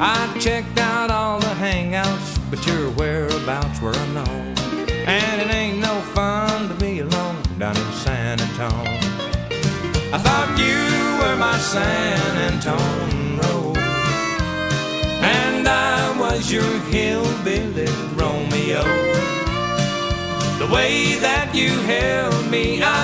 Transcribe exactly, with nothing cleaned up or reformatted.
I checked out all the hangouts, but your whereabouts were unknown. And it ain't no fun to be alone down in San Antone. I thought you were my San Antone Rose, and I was your hillbilly Romeo. The way that you held me, I